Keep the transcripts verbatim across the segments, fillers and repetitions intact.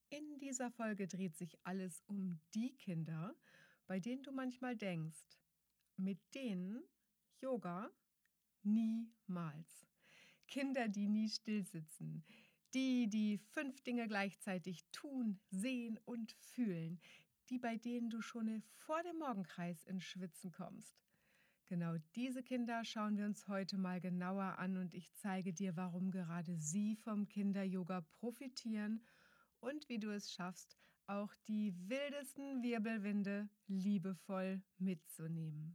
In dieser Folge dreht sich alles um die Kinder, bei denen du manchmal denkst, mit denen Yoga niemals. Kinder, die nie stillsitzen, die, die fünf Dinge gleichzeitig tun, sehen und fühlen, die, bei denen du schon vor dem Morgenkreis ins Schwitzen kommst. Genau diese Kinder schauen wir uns heute mal genauer an und ich zeige dir, warum gerade sie vom Kinder-Yoga profitieren und wie du es schaffst, auch die wildesten Wirbelwinde liebevoll mitzunehmen.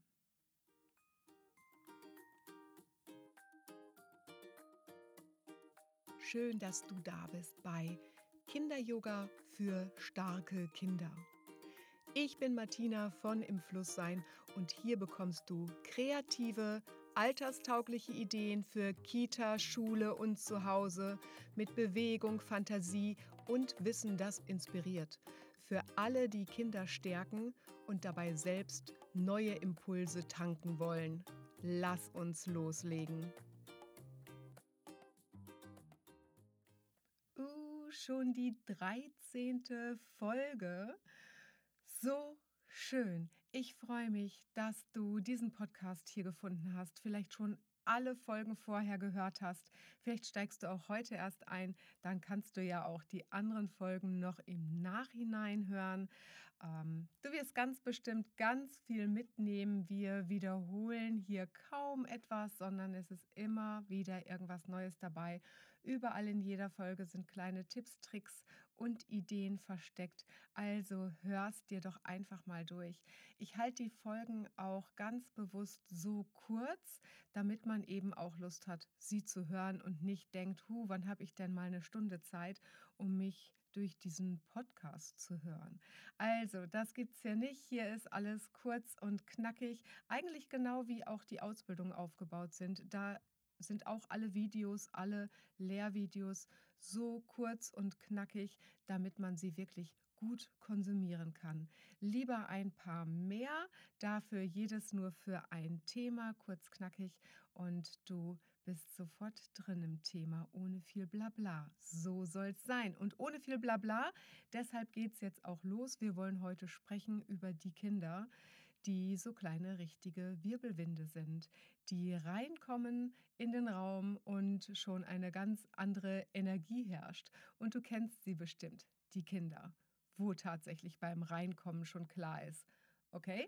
Schön, dass du da bist bei Kinder-Yoga für starke Kinder. Ich bin Martina von Im Fluss sein und hier bekommst du kreative, alterstaugliche Ideen für Kita, Schule und Zuhause mit Bewegung, Fantasie und Wissen, das inspiriert. Für alle, die Kinder stärken und dabei selbst neue Impulse tanken wollen. Lass uns loslegen. Uh, schon die dreizehnte Folge. So schön. Ich freue mich, dass du diesen Podcast hier gefunden hast, vielleicht schon alle Folgen vorher gehört hast. Vielleicht steigst du auch heute erst ein, dann kannst du ja auch die anderen Folgen noch im Nachhinein hören. Ähm, du wirst ganz bestimmt ganz viel mitnehmen. Wir wiederholen hier kaum etwas, sondern es ist immer wieder irgendwas Neues dabei. Überall in jeder Folge sind kleine Tipps, Tricks und Ideen versteckt. Also hörst dir doch einfach mal durch. Ich halte die Folgen auch ganz bewusst so kurz, damit man eben auch Lust hat, sie zu hören und nicht denkt, hu, wann habe ich denn mal eine Stunde Zeit, um mich durch diesen Podcast zu hören. Also, das gibt's hier nicht. Hier ist alles kurz und knackig. Eigentlich genau wie auch die Ausbildungen aufgebaut sind. Da sind auch alle Videos, alle Lehrvideos so kurz und knackig, damit man sie wirklich gut konsumieren kann. Lieber ein paar mehr, dafür jedes nur für ein Thema, kurz knackig und du bist sofort drin im Thema, ohne viel Blabla. So soll's sein und ohne viel Blabla. Deshalb geht's jetzt auch los. Wir wollen heute sprechen über die Kinder, die so kleine richtige Wirbelwinde sind, die reinkommen in den Raum und schon eine ganz andere Energie herrscht. Und du kennst sie bestimmt, die Kinder, wo tatsächlich beim Reinkommen schon klar ist, okay,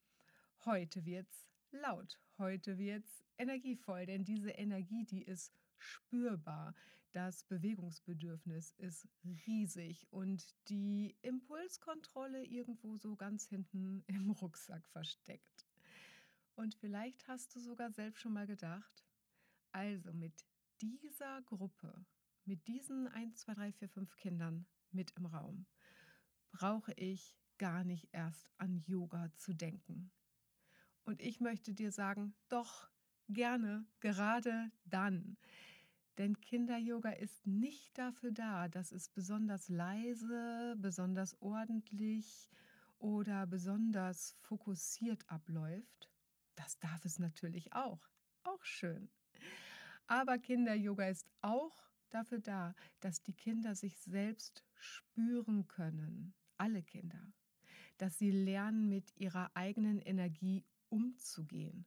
heute wird's laut, heute wird's energievoll, denn diese Energie, die ist spürbar. Das Bewegungsbedürfnis ist riesig und die Impulskontrolle irgendwo so ganz hinten im Rucksack versteckt. Und vielleicht hast du sogar selbst schon mal gedacht, also mit dieser Gruppe, mit diesen eins, zwei, drei, vier, fünf Kindern mit im Raum, brauche ich gar nicht erst an Yoga zu denken. Und ich möchte dir sagen, doch, gerne, gerade dann. Denn Kinder-Yoga ist nicht dafür da, dass es besonders leise, besonders ordentlich oder besonders fokussiert abläuft. Das darf es natürlich auch. Auch schön. Aber Kinder-Yoga ist auch dafür da, dass die Kinder sich selbst spüren können. Alle Kinder. Dass sie lernen, mit ihrer eigenen Energie umzugehen.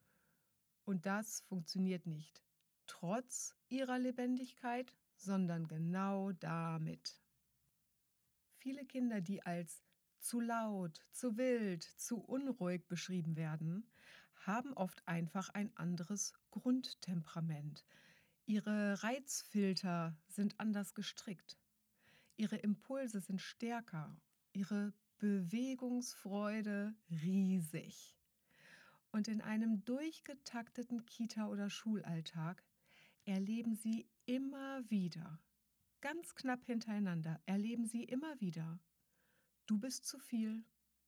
Und das funktioniert nicht trotz ihrer Lebendigkeit, sondern genau damit. Viele Kinder, die als zu laut, zu wild, zu unruhig beschrieben werden, haben oft einfach ein anderes Grundtemperament. Ihre Reizfilter sind anders gestrickt. Ihre Impulse sind stärker. Ihre Bewegungsfreude riesig. Und in einem durchgetakteten Kita- oder Schulalltag erleben sie immer wieder, ganz knapp hintereinander, erleben sie immer wieder, du bist zu viel,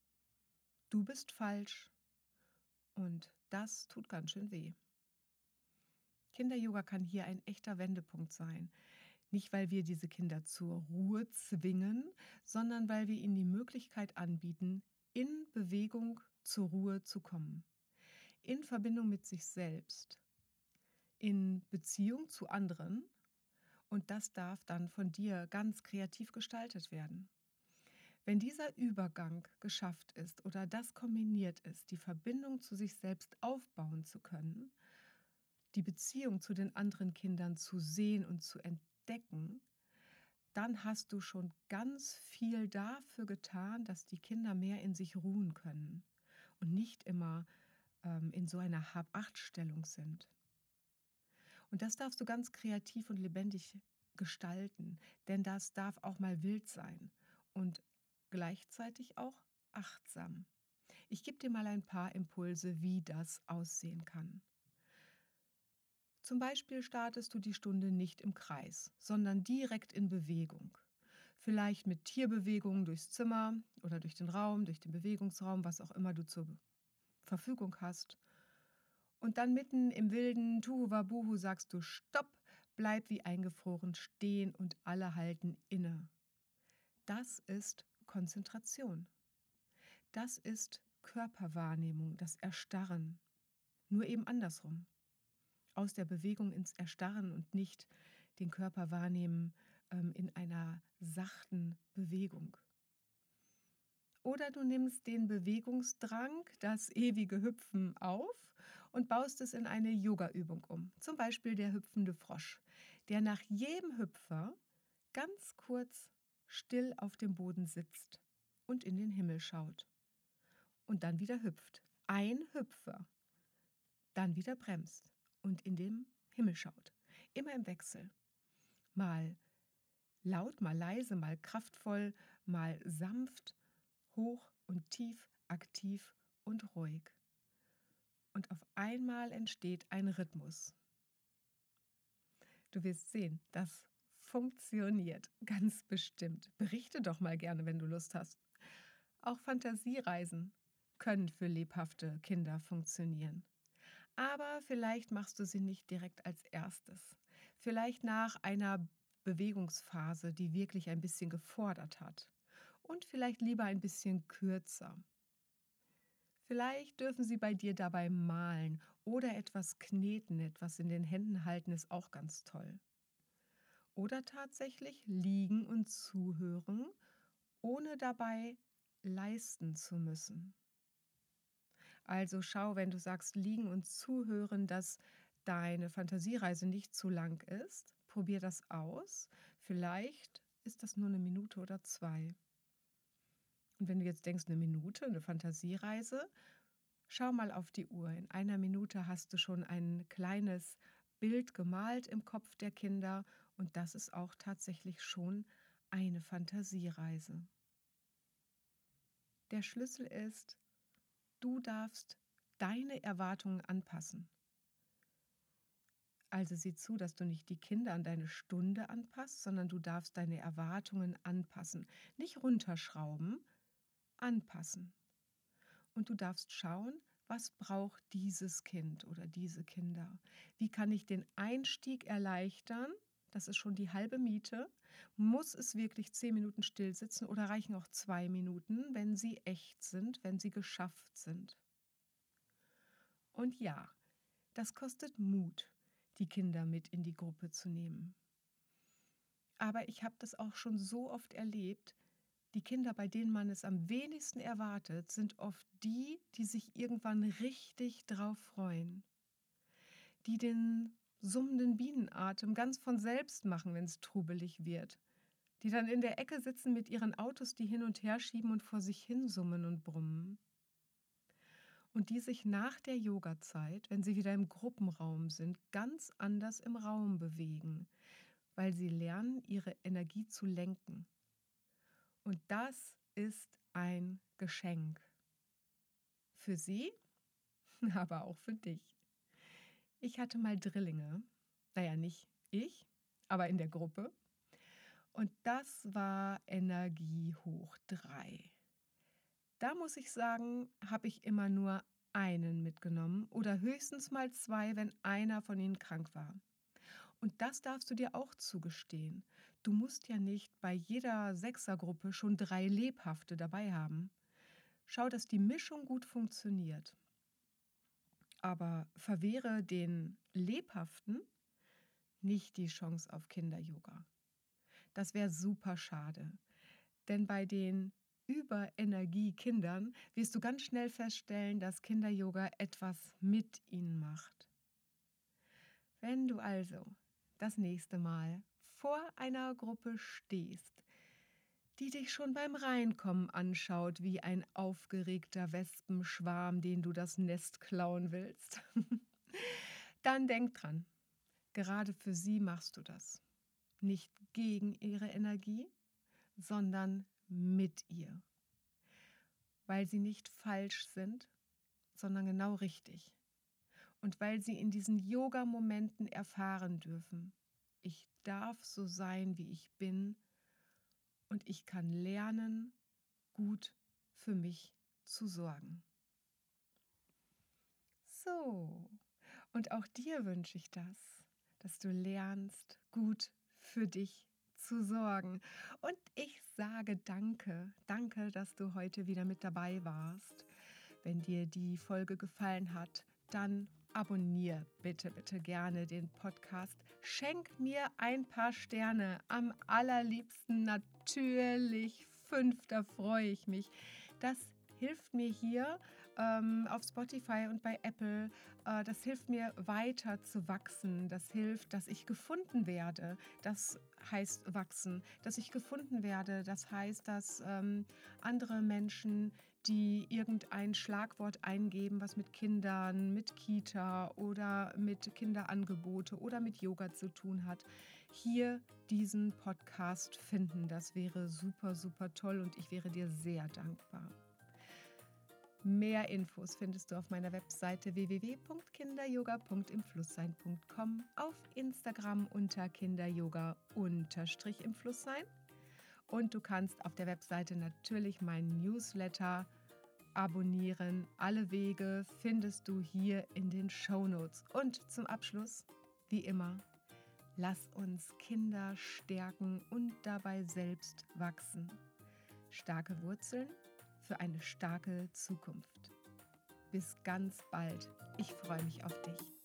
du bist falsch und das tut ganz schön weh. Kinder-Yoga kann hier ein echter Wendepunkt sein. Nicht, weil wir diese Kinder zur Ruhe zwingen, sondern weil wir ihnen die Möglichkeit anbieten, in Bewegung zur Ruhe zu kommen. In Verbindung mit sich selbst, in Beziehung zu anderen Und das darf dann von dir ganz kreativ gestaltet werden. Wenn dieser Übergang geschafft ist oder das kombiniert ist, die Verbindung zu sich selbst aufbauen zu können, die Beziehung zu den anderen Kindern zu sehen und zu entdecken, dann hast du schon ganz viel dafür getan, dass die Kinder mehr in sich ruhen können und nicht immer ähm, in so einer Hab-Acht-Stellung sind. Und das darfst du ganz kreativ und lebendig gestalten, denn das darf auch mal wild sein und gleichzeitig auch achtsam. Ich gebe dir mal ein paar Impulse, wie das aussehen kann. Zum Beispiel startest du die Stunde nicht im Kreis, sondern direkt in Bewegung. Vielleicht mit Tierbewegungen durchs Zimmer oder durch den Raum, durch den Bewegungsraum, was auch immer du zur Verfügung hast. Und dann mitten im wilden Tuhuwabuhu sagst du Stopp, bleib wie eingefroren stehen und alle halten inne. Das ist Konzentration. Das ist Körperwahrnehmung, das Erstarren. Nur eben andersrum. Aus der Bewegung ins Erstarren und nicht den Körper wahrnehmen ähm, in einer sachten Bewegung. Oder du nimmst den Bewegungsdrang, das ewige Hüpfen auf und baust es in eine Yoga-Übung um. Zum Beispiel der hüpfende Frosch, der nach jedem Hüpfer ganz kurz still auf dem Boden sitzt und in den Himmel schaut. Und dann wieder hüpft. Ein Hüpfer. Dann wieder bremst und in den Himmel schaut. Immer im Wechsel. Mal laut, mal leise, mal kraftvoll, mal sanft, hoch und tief, aktiv und ruhig. Und auf einmal entsteht ein Rhythmus. Du wirst sehen, das funktioniert ganz bestimmt. Berichte doch mal gerne, wenn du Lust hast. Auch Fantasiereisen können für lebhafte Kinder funktionieren. Aber vielleicht machst du sie nicht direkt als erstes. Vielleicht nach einer Bewegungsphase, die wirklich ein bisschen gefordert hat. Und vielleicht lieber ein bisschen kürzer. Vielleicht dürfen sie bei dir dabei malen oder etwas kneten, etwas in den Händen halten, ist auch ganz toll. Oder tatsächlich liegen und zuhören, ohne dabei leisten zu müssen. Also schau, wenn du sagst, liegen und zuhören, dass deine Fantasiereise nicht zu lang ist, probier das aus. Vielleicht ist das nur eine Minute oder zwei. Und wenn du jetzt denkst, eine Minute, eine Fantasiereise, schau mal auf die Uhr. In einer Minute hast du schon ein kleines Bild gemalt im Kopf der Kinder und das ist auch tatsächlich schon eine Fantasiereise. Der Schlüssel ist, du darfst deine Erwartungen anpassen. Also sieh zu, dass du nicht die Kinder an deine Stunde anpasst, sondern du darfst deine Erwartungen anpassen. Nicht runterschrauben, anpassen. Und du darfst schauen, was braucht dieses Kind oder diese Kinder? Wie kann ich den Einstieg erleichtern? Das ist schon die halbe Miete. Muss es wirklich zehn Minuten still sitzen oder reichen auch zwei Minuten, wenn sie echt sind, wenn sie geschafft sind? Und ja, das kostet Mut, die Kinder mit in die Gruppe zu nehmen. Aber ich habe das auch schon so oft erlebt, die Kinder, bei denen man es am wenigsten erwartet, sind oft die, die sich irgendwann richtig drauf freuen. Die den summenden Bienenatem ganz von selbst machen, wenn es trubelig wird. Die dann in der Ecke sitzen mit ihren Autos, die hin und her schieben und vor sich hin summen und brummen. Und die sich nach der Yogazeit, wenn sie wieder im Gruppenraum sind, ganz anders im Raum bewegen, weil sie lernen, ihre Energie zu lenken. Und das ist ein Geschenk. Für sie, aber auch für dich. Ich hatte mal Drillinge. Naja, nicht ich, aber in der Gruppe. Und das war Energie hoch drei. Da muss ich sagen, habe ich immer nur einen mitgenommen oder höchstens mal zwei, wenn einer von ihnen krank war. Und das darfst du dir auch zugestehen. Du musst ja nicht bei jeder Sechsergruppe schon drei Lebhafte dabei haben. Schau, dass die Mischung gut funktioniert. Aber verwehre den Lebhaften nicht die Chance auf Kinder-Yoga. Das wäre super schade, denn bei den Überenergie-Kindern wirst du ganz schnell feststellen, dass Kinder-Yoga etwas mit ihnen macht. Wenn du also das nächste Mal vor einer Gruppe stehst, die dich schon beim Reinkommen anschaut wie ein aufgeregter Wespenschwarm, den du das Nest klauen willst, dann denk dran, gerade für sie machst du das. Nicht gegen ihre Energie, sondern mit ihr. Weil sie nicht falsch sind, sondern genau richtig. Und weil sie in diesen Yoga-Momenten erfahren dürfen, ich darf so sein, wie ich bin, und ich kann lernen, gut für mich zu sorgen. So, und auch dir wünsche ich das, dass du lernst, gut für dich zu sorgen. Und ich sage danke, danke, dass du heute wieder mit dabei warst. Wenn dir die Folge gefallen hat, dann abonniere bitte, bitte gerne den Podcast. Schenk mir ein paar Sterne, am allerliebsten natürlich fünf, da freue ich mich. Das hilft mir hier ähm, auf Spotify und bei Apple. Äh, das hilft mir weiter zu wachsen. Das hilft, dass ich gefunden werde. Das heißt wachsen. Dass ich gefunden werde, das heißt, dass ähm, andere Menschen, die irgendein Schlagwort eingeben, was mit Kindern, mit Kita oder mit Kinderangebote oder mit Yoga zu tun hat, hier diesen Podcast finden. Das wäre super, super toll und ich wäre dir sehr dankbar. Mehr Infos findest du auf meiner Webseite w w w punkt kinderyoga punkt im Flusssein punkt com, auf Instagram unter kinderyoga-im-Flusssein und du kannst auf der Webseite natürlich meinen Newsletter abonnieren. Alle Wege findest du hier in den Shownotes. Und zum Abschluss, wie immer, lass uns Kinder stärken und dabei selbst wachsen. Starke Wurzeln für eine starke Zukunft. Bis ganz bald. Ich freue mich auf dich.